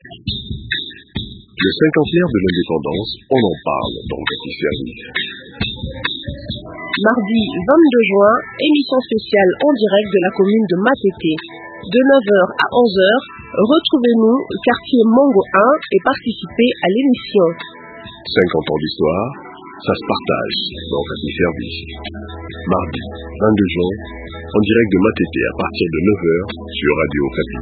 Le cinquantenaire de l'indépendance, on en parle dans Capi Service. Mardi 22 juin, émission spéciale en direct de la commune de Matete. De 9h à 11h, retrouvez-nous au quartier Mongo 1 et participez à l'émission. 50 ans d'histoire, ça se partage dans Capi Service. Mardi 22 juin, en direct de Matete à partir de 9h sur Radio Capi.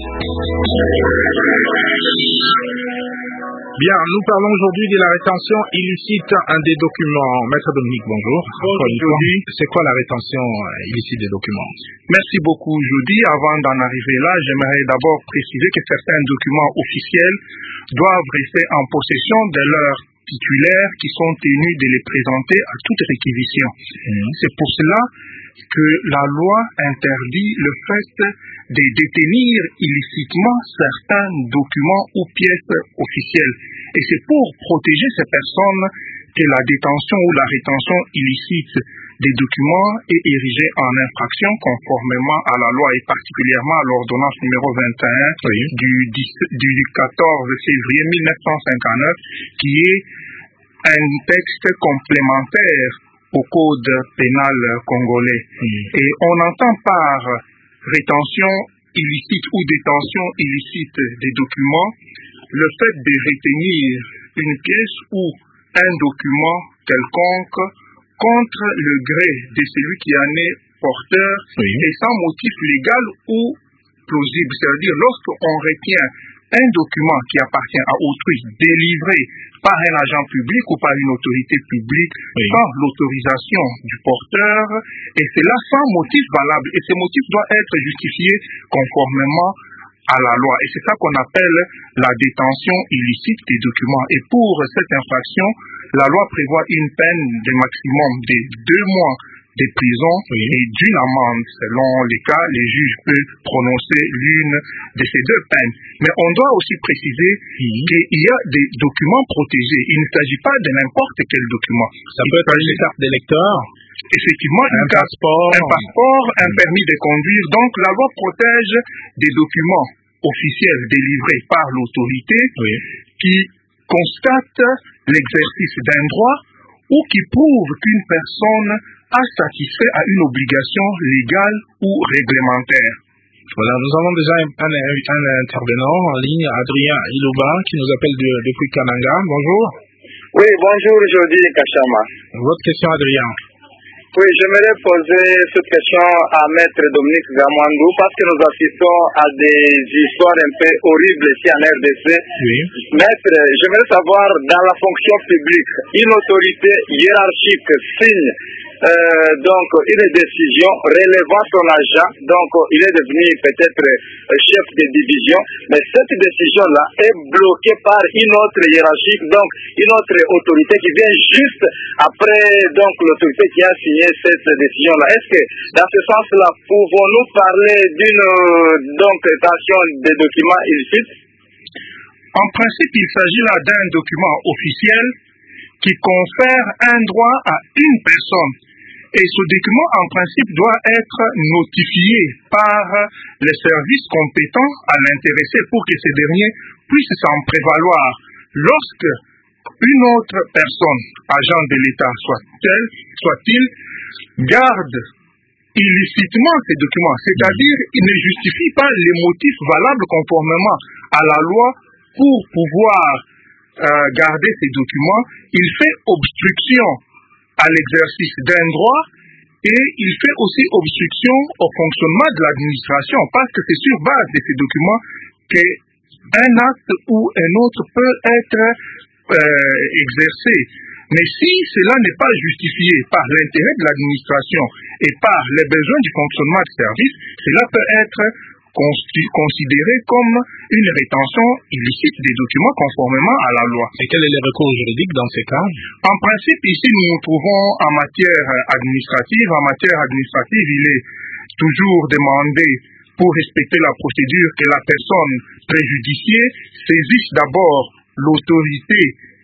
Bien, nous parlons aujourd'hui de la rétention illicite des documents. Maître Dominique, bonjour. Bonjour. C'est quoi la rétention illicite des documents? Merci beaucoup, Jody. Avant d'en arriver là, j'aimerais d'abord préciser que certains documents officiels doivent rester en possession de leurs titulaires qui sont tenus de les présenter à toute réquisition. C'est pour cela que la loi interdit le fait de détenir illicitement certains documents ou pièces officielles. Et c'est pour protéger ces personnes que la détention ou la rétention illicite des documents est érigée en infraction conformément à la loi et particulièrement à l'ordonnance numéro 21 du 14 février 1959 qui est un texte complémentaire au code pénal congolais. Et on entend par rétention illicite ou détention illicite des documents le fait de retenir une pièce ou un document quelconque contre le gré de celui qui en est porteur et sans motif légal ou plausible. C'est-à-dire lorsqu'on retient un document qui appartient à autrui délivré par un agent public ou par une autorité publique sans l'autorisation du porteur, et cela sans motif valable. Et ce motif doit être justifié conformément à la loi. Et c'est ça qu'on appelle la détention illicite des documents. Et pour cette infraction, la loi prévoit une peine de maximum de 2 mois de prison et d'une amende. Selon les cas, les juges peuvent prononcer l'une de ces 2 peines. Mais on doit aussi préciser qu'il y a des documents protégés. Il ne s'agit pas de n'importe quel document. Ça peut être une carte d'électeur, effectivement, un passeport, un permis de conduire. Donc la loi protège des documents officiels délivrés par l'autorité qui constatent l'exercice d'un droit ou qui prouvent qu'une personne a satisfait à une obligation légale ou réglementaire. Voilà, nous avons déjà un intervenant en ligne, Adrien Ilouba, qui nous appelle depuis Kananga. Bonjour. Oui, bonjour, Jody Kachama. Votre question, Adrien. Oui, j'aimerais poser cette question à Maître Dominique Gamandou parce que nous assistons à des histoires un peu horribles ici en RDC. Maître, j'aimerais savoir, dans la fonction publique, une autorité hiérarchique signe donc une décision relevant son agent, donc il est devenu peut-être chef de division, mais cette décision-là est bloquée par une autre hiérarchie, donc une autre autorité qui vient juste après donc l'autorité qui a signé cette décision-là. Est-ce que dans ce sens-là, pouvons-nous parler d'une donc détention des documents illicites? En principe, il s'agit là d'un document officiel qui confère un droit à une personne. Et ce document, en principe, doit être notifié par les services compétents à l'intéressé pour que ce dernier puisse s'en prévaloir. Lorsque une autre personne, agent de l'État soit-il, garde illicitement ces documents, c'est-à-dire il ne justifie pas les motifs valables conformément à la loi pour pouvoir garder ces documents, il fait obstruction à l'exercice d'un droit et il fait aussi obstruction au fonctionnement de l'administration parce que c'est sur base de ces documents qu'un acte ou un autre peut être exercé. Mais si cela n'est pas justifié par l'intérêt de l'administration et par les besoins du fonctionnement du service, cela peut être considéré comme une rétention illicite des documents conformément à la loi. Et quel est le recours juridique dans ces cas? En principe, ici, nous nous trouvons en matière administrative. En matière administrative, il est toujours demandé, pour respecter la procédure, que la personne préjudiciée saisisse d'abord l'autorité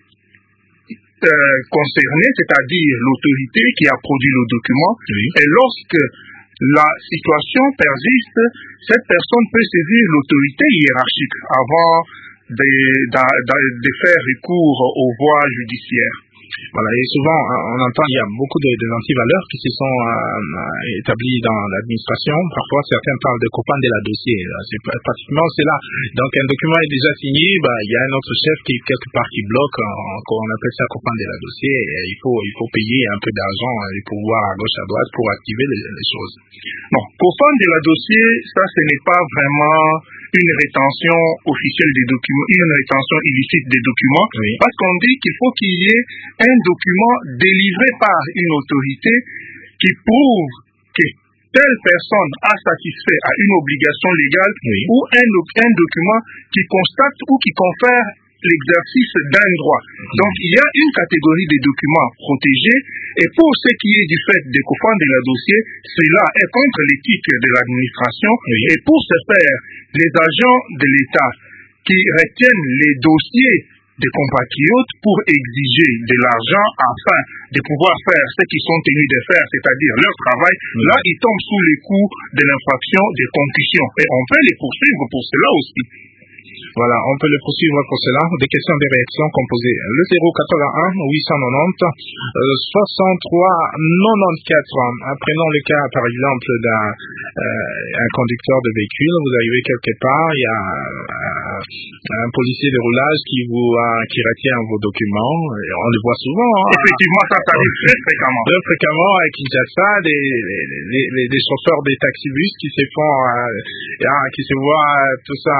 concernée, c'est-à-dire l'autorité qui a produit le document. Et lorsque la situation persiste, cette personne peut saisir l'autorité hiérarchique avant de faire recours aux voies judiciaires. Voilà, et souvent, on entend, il y a beaucoup de antivaleurs qui se sont établis dans l'administration. Parfois, certains parlent de copain de la dossier. C'est pratiquement cela. Donc, un document est déjà signé, il y a un autre chef qui, quelque part, qui bloque, on appelle ça copain de la dossier, et il faut payer un peu d'argent et pouvoir à gauche, à droite pour activer les choses. Non, copain de la dossier, ça, ce n'est pas vraiment une rétention officielle des documents, une rétention illicite des documents, oui. Parce qu'on dit qu'il faut qu'il y ait un document délivré par une autorité qui prouve que telle personne a satisfait à une obligation légale, oui. Ou un document qui constate ou qui confère l'exercice d'un droit. Donc, il y a une catégorie de documents protégés, et pour ce qui est du fait des copains de la dossier, cela est contre l'éthique de l'administration, oui. Et pour ce faire, les agents de l'État qui retiennent les dossiers des compatriotes pour exiger de l'argent afin de pouvoir faire ce qu'ils sont tenus de faire, c'est-à-dire leur travail, là, ils tombent sous les coups de l'infraction de concussion. Et on peut les poursuivre pour cela aussi. Voilà, on peut le poursuivre pour cela. Des questions, des réactions composées. Le 081 890 63 94. Prenons le cas, par exemple, d'un conducteur de véhicule. Vous arrivez quelque part, il y a un policier de roulage qui retient vos documents. Et on le voit souvent. Effectivement, ça arrive très fréquemment. Très fréquemment, à Kinshasa, des chauffeurs des taxibus qui se font, qui se voient tout ça.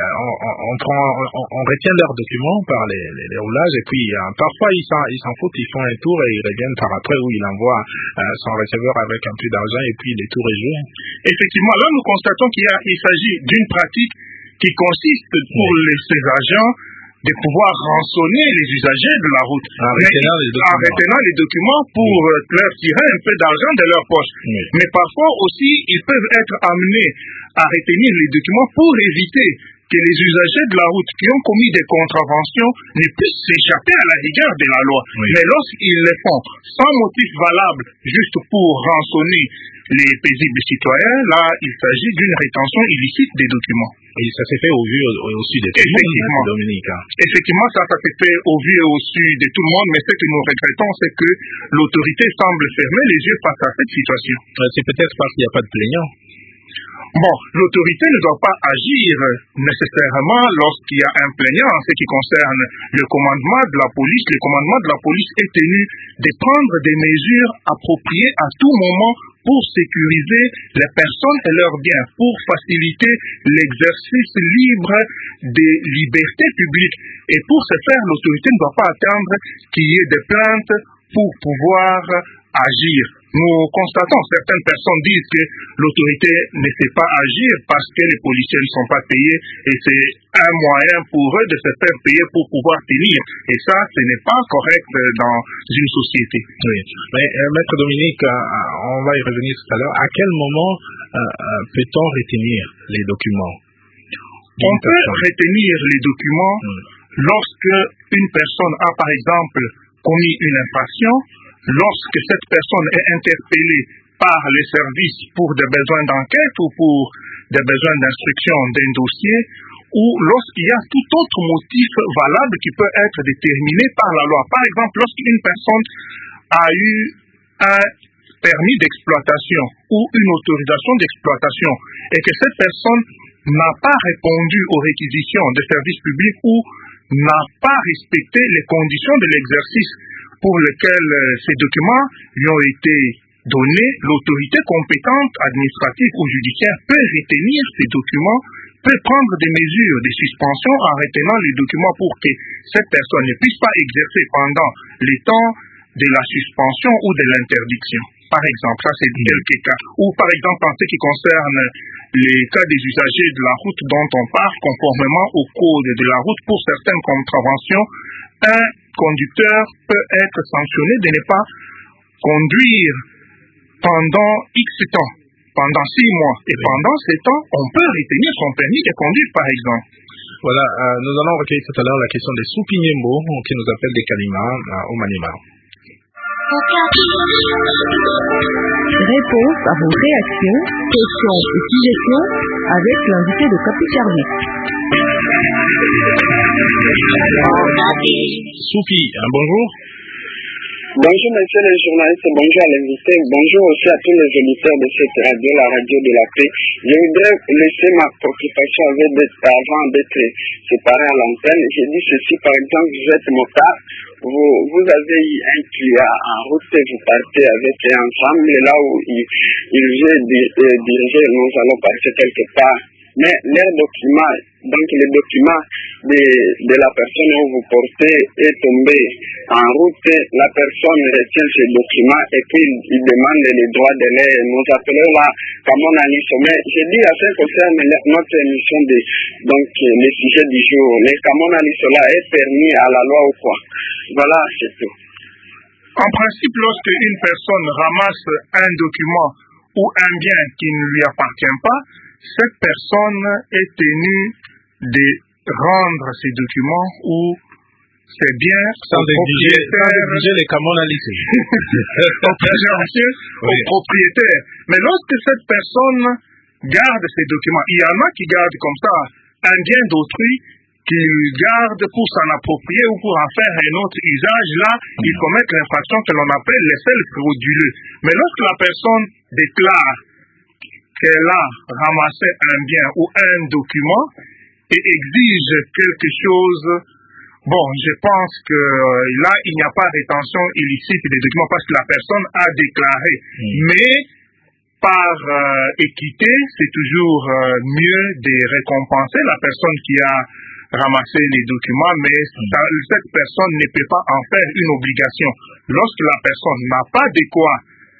On retient leurs documents par les roulages, et puis parfois ils s'en foutent, ils font un tour et ils reviennent par après, où ils envoient son receveur avec un peu d'argent, et puis le tour est joué. Effectivement, là nous constatons qu'il s'agit d'une pratique qui consiste pour ces agents de pouvoir rançonner les usagers de la route en retenant les documents pour leur tirer un peu d'argent de leur poche. Oui. Mais parfois aussi, ils peuvent être amenés à retenir les documents pour éviter que les usagers de la route qui ont commis des contraventions ne puissent s'échapper à la rigueur de la loi. Oui. Mais lorsqu'ils le font sans motif valable, juste pour rançonner les paisibles citoyens, là, il s'agit d'une rétention illicite des documents. Et ça s'est fait au vu aussi de tout le monde, Dominique. Effectivement, ça s'est fait au vu et au su de tout le monde, mais ce que nous regrettons, c'est que l'autorité semble fermer les yeux face à cette situation. C'est peut-être parce qu'il n'y a pas de plaignant. Bon, l'autorité ne doit pas agir nécessairement lorsqu'il y a un plaignant en ce qui concerne le commandement de la police. Le commandement de la police est tenu de prendre des mesures appropriées à tout moment pour sécuriser les personnes et leurs biens, pour faciliter l'exercice libre des libertés publiques. Et pour ce faire, l'autorité ne doit pas attendre qu'il y ait des plaintes pour pouvoir agir. Nous constatons, certaines personnes disent que l'autorité ne sait pas agir parce que les policiers ne sont pas payés, et c'est un moyen pour eux de se faire payer pour pouvoir tenir. Et ça, ce n'est pas correct dans une société. Oui. Mais Maître Dominique, on va y revenir tout à l'heure. À quel moment peut-on retenir les documents? On peut retenir les documents lorsque une personne a, par exemple, commis une infraction, lorsque cette personne est interpellée par les services pour des besoins d'enquête ou pour des besoins d'instruction d'un dossier, ou lorsqu'il y a tout autre motif valable qui peut être déterminé par la loi. Par exemple, lorsqu'une personne a eu un permis d'exploitation ou une autorisation d'exploitation et que cette personne n'a pas répondu aux réquisitions des services publics ou n'a pas respecté les conditions de l'exercice pour lesquels ces documents lui ont été donnés, l'autorité compétente administrative ou judiciaire peut retenir ces documents, peut prendre des mesures de suspension en retenant les documents pour que cette personne ne puisse pas exercer pendant les temps de la suspension ou de l'interdiction. Par exemple, ça c'est quelques cas. Ou par exemple, en ce qui concerne les cas des usagers de la route dont on parle, conformément au code de la route, pour certaines contraventions, un conducteur peut être sanctionné de ne pas conduire pendant X temps, pendant 6 mois. Et pendant ces temps, on peut retenir son permis de conduire, par exemple. Voilà, nous allons recueillir tout à l'heure la question des Soupignembo, qui nous appelle des Kalima au Maniema. Réponse à vos réactions, questions et suggestions avec l'invité de Capi Service. Soufi, bonjour. Bonjour monsieur le journaliste, bonjour à l'invité, bonjour aussi à tous les auditeurs de cette radio, la radio de la paix. Je voudrais laisser ma préoccupation avant d'être séparé à l'antenne. J'ai dit ceci, par exemple, vous êtes motard, vous avez eu un client en route, vous partez avec un ensemble, là où il veut diriger, nous allons partir quelque part. Mais leurs documents, donc les documents de la personne où vous portez est tombé en route, la personne retient ces documents et puis il demande les droits de l'air. Nous appelons là Camon Alice. Mais j'ai dit à ce qui concerne notre émission donc les sujets du jour. Les Camon Alice là est permis à la loi ou quoi? Voilà, c'est tout. En principe, lorsque une personne ramasse un document ou un bien qui ne lui appartient pas, cette personne est tenue de rendre ces documents ou ses biens sans négliger les camonalistes au propriétaire. Mais lorsque cette personne garde ces documents, il y en a qui gardent comme ça un bien d'autrui qu'il garde pour s'en approprier ou pour en faire un autre usage. Là, ils commettent l'infraction que l'on appelle l'essai frauduleux. Mais lorsque la personne déclare qu'elle a ramassé un bien ou un document et exige quelque chose, bon, je pense que là, il n'y a pas rétention illicite des documents parce que la personne a déclaré. Mais par équité, c'est toujours mieux de récompenser la personne qui a ramassé les documents, mais cette personne ne peut pas en faire une obligation. Lorsque la personne n'a pas de quoi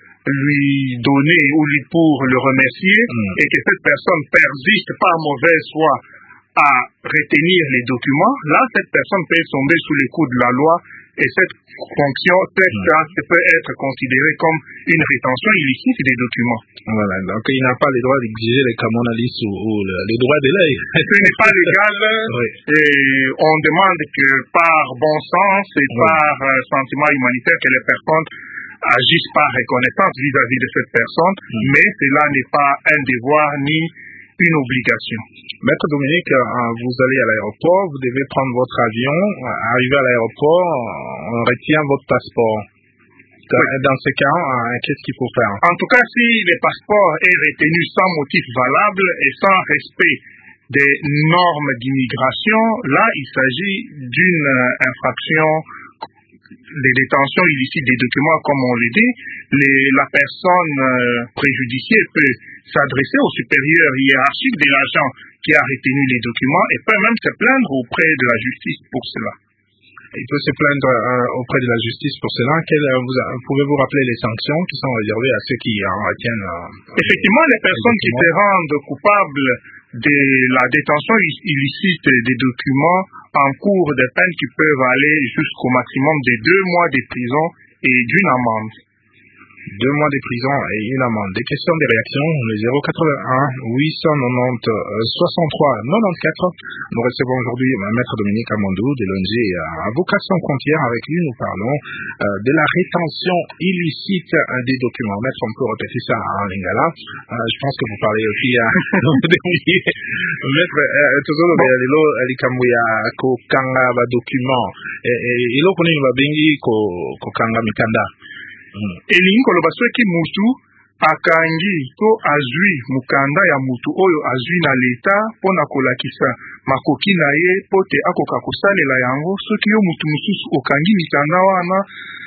lui donner ou lui pour le remercier et que cette personne persiste par mauvaise foi à retenir les documents, là, cette personne peut tomber sous les coups de la loi et cette fonction, cet acte peut être considéré comme une rétention illicite des documents. Voilà, donc il n'a pas le droit d'exiger les camonalistes ou les droits de l'œil. Ce n'est pas légal. Oui. Et on demande que par bon sens et par sentiment humanitaire que les personnes agissent par reconnaissance vis-à-vis de cette personne, mais cela n'est pas un devoir ni une obligation. Maître Dominique, vous allez à l'aéroport, vous devez prendre votre avion, arriver à l'aéroport, on retient votre passeport. Dans ce cas, qu'est-ce qu'il faut faire? En tout cas, si le passeport est retenu sans motif valable et sans respect des normes d'immigration, là, il s'agit d'une infraction de détention illicite des documents, comme on le dit. La personne préjudiciée peut s'adresser au supérieur hiérarchique de l'agent qui a retenu les documents et peut même se plaindre auprès de la justice pour cela. Il peut se plaindre auprès de la justice pour cela. Pouvez-vous rappeler les sanctions qui sont réservées à ceux qui en retiennent? Effectivement, les personnes qui se rendent coupables de la détention illicite des documents encourent des peines qui peuvent aller jusqu'au maximum de 2 mois de prison et d'une amende. 2 mois de prison et une amende. Des questions, des réactions, le 081 890 63 94. Nous recevons aujourd'hui Maître Dominique Amandou de l'ONG Avocats sans frontières. Avec lui, nous parlons de la rétention illicite des documents. Maître, on peut répéter ça en lingala. Je pense que vous parlez aussi à Maître, toujours le Kamouya kokanga ba document. Et l'autre, on va bengi kokanga mikanda. Elingi koloba soki mutu akangi to azwi mukanda ya mutu oyo azwi na leta pona kolakisa makoki na ye pote akoka kosalela yango, soki yo mutu mususu okangi mikanda wana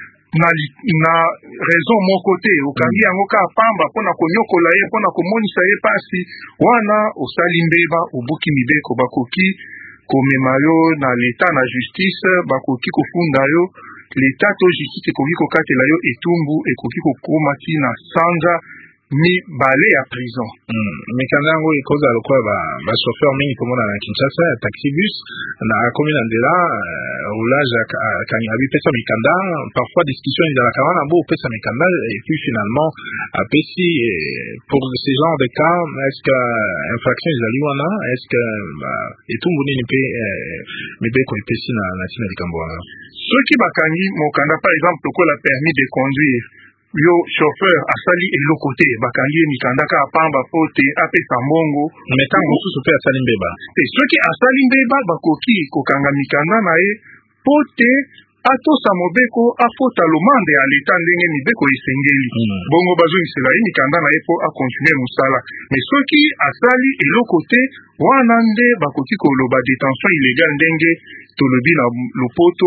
na raison moko te, okangi yango ka pamba pona konyokola ye, pona komonisa ye pasi, wana osali mbeba, obuki mibeko, bakoki komema yo na leta na justice, bakoki kofunda yo l'État to justice ekoki kokatela yo etumbu ekoki kokoma tina sanza mibale ya prison. Mikanda yango ekoza lokola ba chauffeur mingi komona na Kinshasa ya taxi bus na commune na nzela roulage quand abi pesa mikanda, parfois discussion ezalaka wana bo pesa mikanda et puis finalement apesi pour ce genre de cas, est-ce que infraction ezali wana, est-ce que etumbu nini pe mibeko epesi na tina likambo wana? Soki bakangi mokanda par exemple lokola permis de conduire yo chauffeur asali eloko te bakangi ye mikanda kaka pamba po te apesa mbongo me ntango mosusu mpe asali mbeba soki asali mbeba bakoki kokanga mikanda na ye po te atosa mobeko afota lomande ya leta ndenge mibeko esengeli bongo bazongisela ye mikanda na ye po akontinue mosala me soki asali eloko te wana nde bakoki koloba detention illégale ndenge tolobi na lopoto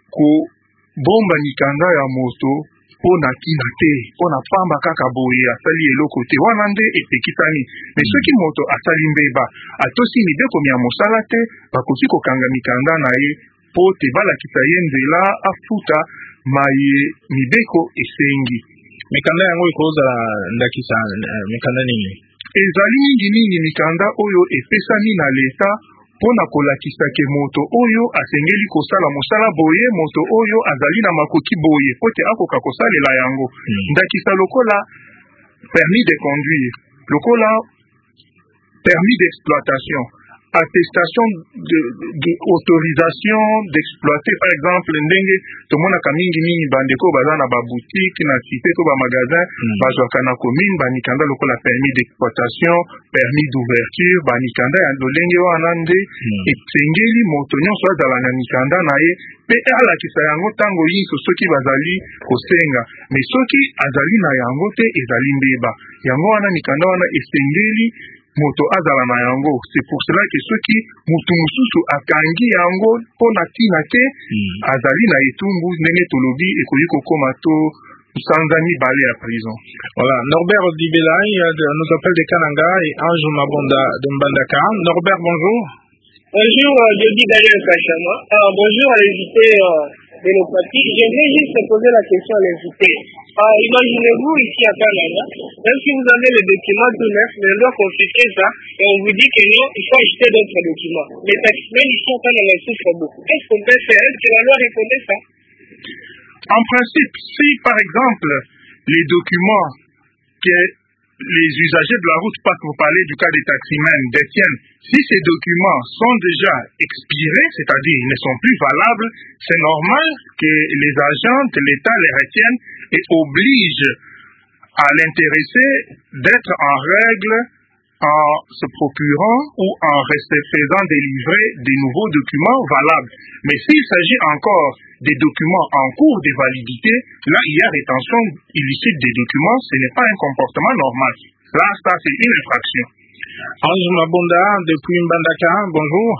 kobomba mikanda ya moto pona kina te pona pamba kaka boye asali eloko te wana nde epekisani me soki moto asali mbeba atosi mibeko ya mosala te bakoki kokanga mikanda na ye po te balakisa ye nzela afuta maye mibeko esengi mikanda yango ekozala ndakisa mikanda nini ezali mingi mikanda oyo epesami na leta pona kolakisa ke moto oyo asengeli kosala mosala boye moto oyo azali na makoki boye po te akoka kosalela yango ndakisa lokola permis de conduire lokola permis d'exploitation attestation de autorisation d'exploiter par exemple ndenge tomonaka mingi bandeko baza na baboutique na cité to bamagasin bazwaka na commune banikanda lokola permis d'exploitation permis d'ouverture banikanda ya lolenge wana nde esengeli moto nyonso azala na mikanda na ye mpe alakisa yango ntango nyonso soki bazali kosenga me soki azali na yango te ezali mbeba yango wana mikanda wana esengeli moto azala na yango c'est pour cela que soki mutu mususu akangi yango pona tina te azali na etumbu ndenge tolobi ekoki kokoma to sanza mibale ya prison. Voilà, Norbert Dibelay nous appelle de Kananga et Ange Mabonda de Mbandaka. Norbert, bonjour. Bonjour, je dis Daniel Kachama. Bonjour à l'invité de nos partis. J'aimerais juste poser la question à l'invité. Imaginez-vous ici à Canada, même si vous avez les documents tout neufs, mais on doit confisquer ça et on vous dit que non, il faut acheter d'autres documents. Les taximens ici au Canada souffrent beaucoup. Qu'est-ce qu'on peut faire? Est-ce que la loi reconnaît ça? En principe, si par exemple les documents que les usagers de la route, pas que vous parlez du cas des taximens, détiennent, si ces documents sont déjà expirés, c'est-à-dire ils ne sont plus valables, c'est normal que les agents de l'État les retiennent et obligent à l'intéressé d'être en règle en se procurant ou en faisant délivrer des nouveaux documents valables. Mais s'il s'agit encore des documents en cours de validité, là il y a rétention illicite des documents, ce n'est pas un comportement normal. Là, ça c'est une infraction. Ange Mabonda, depuis Mbandaka, bonjour.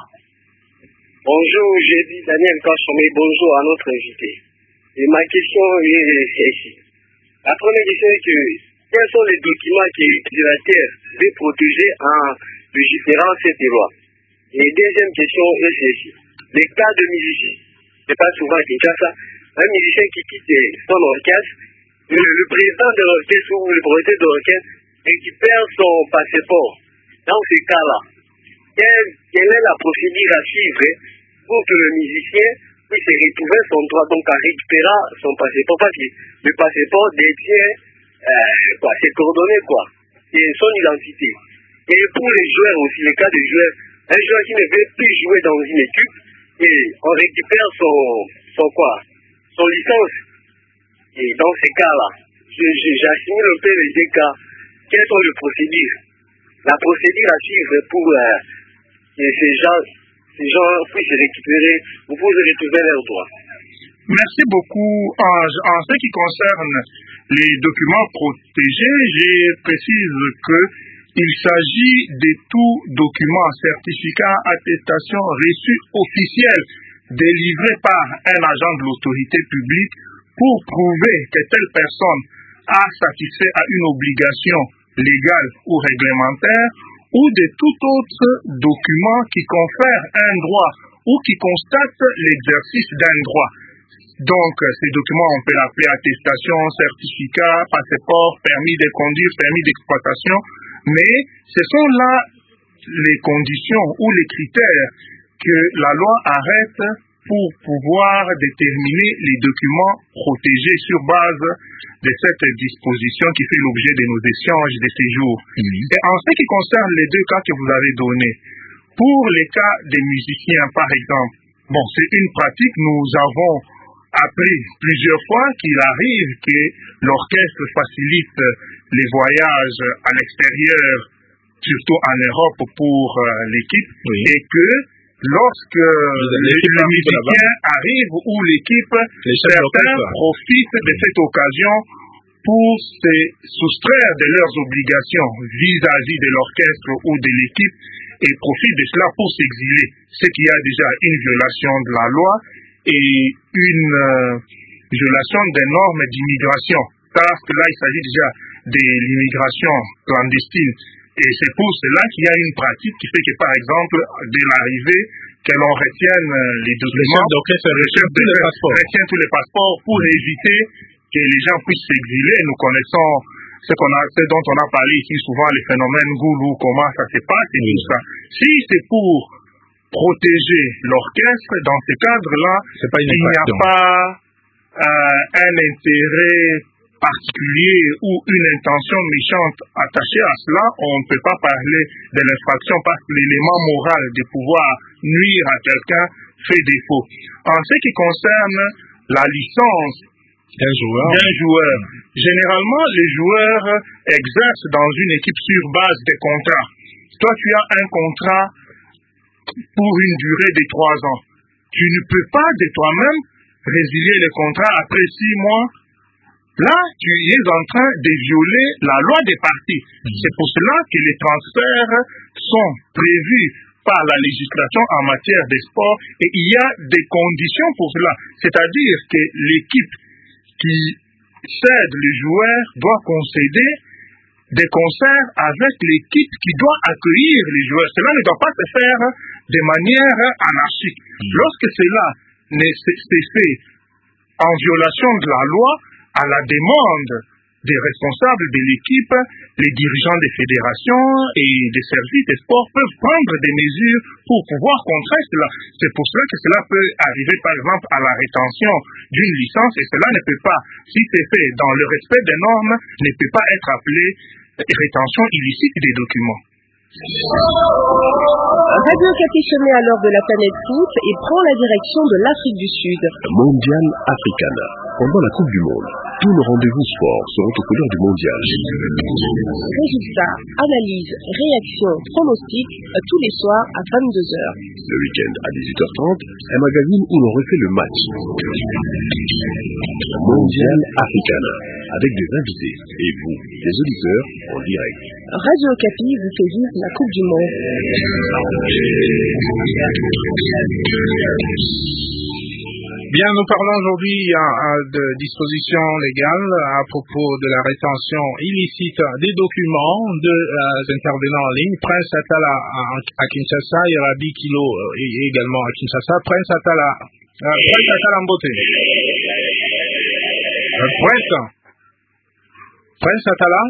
Bonjour, j'ai dit Daniel Kachama, bonjour à notre invité. Et ma question est ici. La première question est que quels sont les documents que l'utilisateur veut protéger en légiférant cette loi? Et deuxième question est celle-ci. Les cas de musiciens, c'est pas souvent à Kinshasa, un musicien qui quitte son orchestre, le président de l'orchestre ou le propriétaire de l'orchestre récupère son passeport. Dans ces cas-là, quelle est la procédure à suivre pour que le musicien puisse retrouver son droit, donc à récupérer son passeport, parce que le passeport détient ses coordonnées, et son identité. Et pour les joueurs aussi, les cas de joueurs, un joueur qui ne veut plus jouer dans une équipe, et on récupère son licence. Et dans ces cas-là, j'assimile un peu les deux cas. Quelles sont les procédures? La procédure à suivre pour que ces gens puissent récupérer ou puissent retrouver leurs droits. Merci beaucoup, Ange. En ce qui concerne les documents protégés, je précise qu'il s'agit de tout document, certificat, attestation reçu officiel délivré par un agent de l'autorité publique pour prouver que telle personne a satisfait à une obligation légale ou réglementaire ou de tout autre document qui confère un droit ou qui constate l'exercice d'un droit. Donc, ces documents, on peut l'appeler attestation, certificat, passeport, permis de conduire, permis d'exploitation, mais ce sont là les conditions ou les critères que la loi arrête pour pouvoir déterminer les documents protégés sur base de cette disposition qui fait l'objet de nos échanges de ces jours. Et en ce qui concerne les deux cas que vous avez donnés, pour les cas des musiciens par exemple, bon, c'est une pratique, nous avons appris plusieurs fois qu'il arrive que l'orchestre facilite les voyages à l'extérieur, surtout en Europe pour l'équipe, et que lorsque les musiciens arrivent ou l'équipe, certains profitent de cette occasion pour se soustraire de leurs obligations vis-à-vis de l'orchestre ou de l'équipe et profitent de cela pour s'exiler. Ce qui a déjà une violation de la loi et une violation des normes d'immigration. Parce que là, il s'agit déjà de l'immigration clandestine. Et c'est pour cela qu'il y a une pratique qui fait que, par exemple, dès l'arrivée, que l'on retienne les documents, retient tous les passeports pour éviter que les gens puissent s'exiler. Nous connaissons ce dont on a parlé ici souvent, les phénomènes Goulou, comment ça se passe et tout ça. Si c'est pour protéger l'orchestre, dans ce cadre-là, il n'y a pas un intérêt particulier ou une intention méchante attachée à cela. On ne peut pas parler de l'infraction parce que l'élément moral de pouvoir nuire à quelqu'un fait défaut. En ce qui concerne la licence d'un joueur, généralement les joueurs exercent dans une équipe sur base de contrats. Toi, tu as un contrat pour une durée de 3 ans. Tu ne peux pas de toi-même résilier le contrat après 6 mois. Là, tu es en train de violer la loi des parties. C'est pour cela que les transferts sont prévus par la législation en matière de sport et il y a des conditions pour cela. C'est-à-dire que l'équipe qui cède les joueurs doit concéder des concerts avec l'équipe qui doit accueillir les joueurs. Cela ne doit pas se faire de manière anarchique. Lorsque cela s'est fait en violation de la loi, à la demande des responsables de l'équipe, les dirigeants des fédérations et des services des sports peuvent prendre des mesures pour pouvoir contrer cela. C'est pour cela que cela peut arriver, par exemple, à la rétention d'une licence et cela ne peut pas, si c'est fait dans le respect des normes, ne peut pas être appelé rétention illicite des documents. Radio Okapi se met à l'heure de la planète foot et prend la direction de l'Afrique du Sud. Mondial Africana. Pendant la Coupe du Monde, tous nos rendez-vous sport seront aux couleurs du mondial. Résultats, analyses, réactions, pronostics, tous les soirs à 22h. Le week-end à 18h30, un magazine où l'on refait le match. Mondial Africana, avec des invités et vous, les auditeurs, en direct. Radio Okapi vous fait vivre la Coupe du Monde. Bien, nous parlons aujourd'hui de dispositions légales à propos de la rétention illicite des documents des intervenants en ligne. Prince Atala à Kinshasa et Rabi Kilo également à Kinshasa. Prince Atala Mbote. Prince Atala.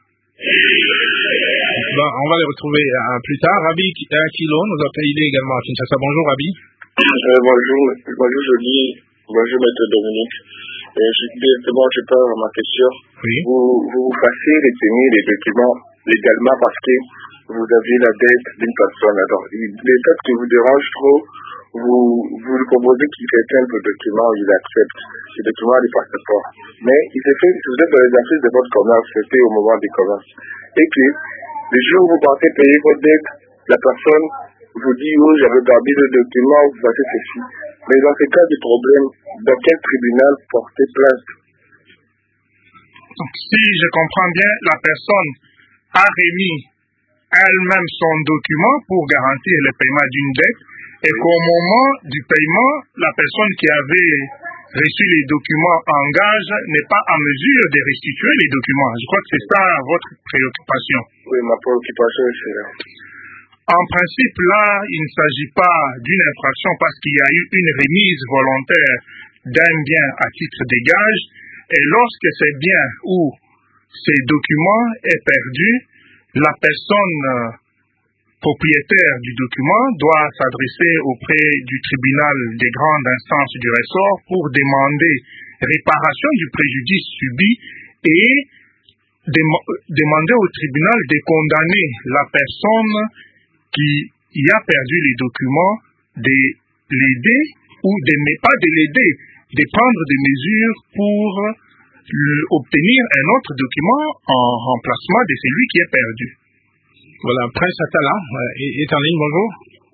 Bon, on va les retrouver plus tard. Rabi Kilo nous a fait idée également à Kinshasa. Bonjour Rabi. Bonjour Jolie, bonjour Maître Dominique. Directement, je pars à ma question. Oui. Vous fassiez retenir les documents légalement parce que vous avez la dette d'une personne. Alors, le fait que vous dérange trop, vous lui proposez qu'il retienne vos documents, il accepte ces documents du passeport. Mais il se fait, vous êtes dans l'exercice de votre commerce, c'était au moment du commerce. Et que le jour où vous partez payer votre dette, la personne vous dit, oui, j'avais gardé le document, vous faites ceci. Mais dans ce cas du problème, dans quel tribunal porter plainte? Donc, si je comprends bien, la personne a remis elle-même son document pour garantir le paiement d'une dette et qu'au moment du paiement, la personne qui avait reçu les documents en gage n'est pas en mesure de restituer les documents. Je crois que c'est ça votre préoccupation. Oui, ma préoccupation, c'est là. En principe, là, il ne s'agit pas d'une infraction parce qu'il y a eu une remise volontaire d'un bien à titre de gage et lorsque ce bien ou ces documents est perdu, la personne propriétaire du document doit s'adresser auprès du tribunal des grandes instances du ressort pour demander réparation du préjudice subi et demander au tribunal de condamner la personne qui y a perdu les documents, de l'aider ou de ne pas de l'aider, de prendre des mesures pour obtenir un autre document en remplacement de celui qui est perdu. Voilà, Prince Atala est en ligne, bonjour.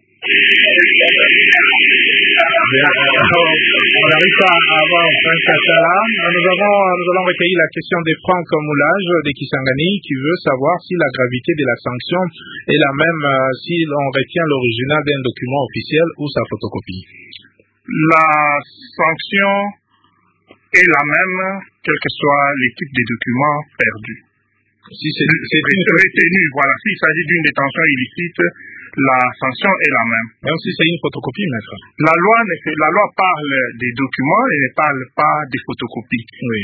On n'arrive pas à avoir Prince Atala. Nous allons recueillir la question de Franck Moulage de Kisangani qui veut savoir si la gravité de la sanction est la même si l'on retient l'original d'un document officiel ou sa photocopie. La sanction est la même, quel que soit le type de document perdu. Si c'est retenu, voilà. S'il s'agit d'une détention illicite, la sanction est la même. Même si c'est une photocopie, maître. La loi parle des documents et ne parle pas des photocopies. Oui.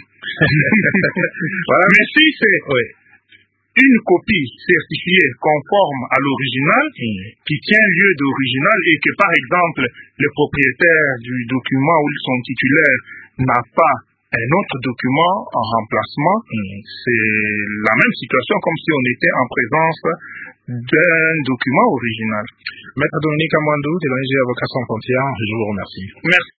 Voilà. Mais si c'est une copie certifiée conforme à l'original, qui tient lieu d'original et que, par exemple, le propriétaire du document ou son titulaire n'a pas un autre document en remplacement, c'est la même situation comme si on était en présence d'un document original. Maître Dominique Amwandou, de l'ONG Avocats sans frontières, je vous remercie. Merci.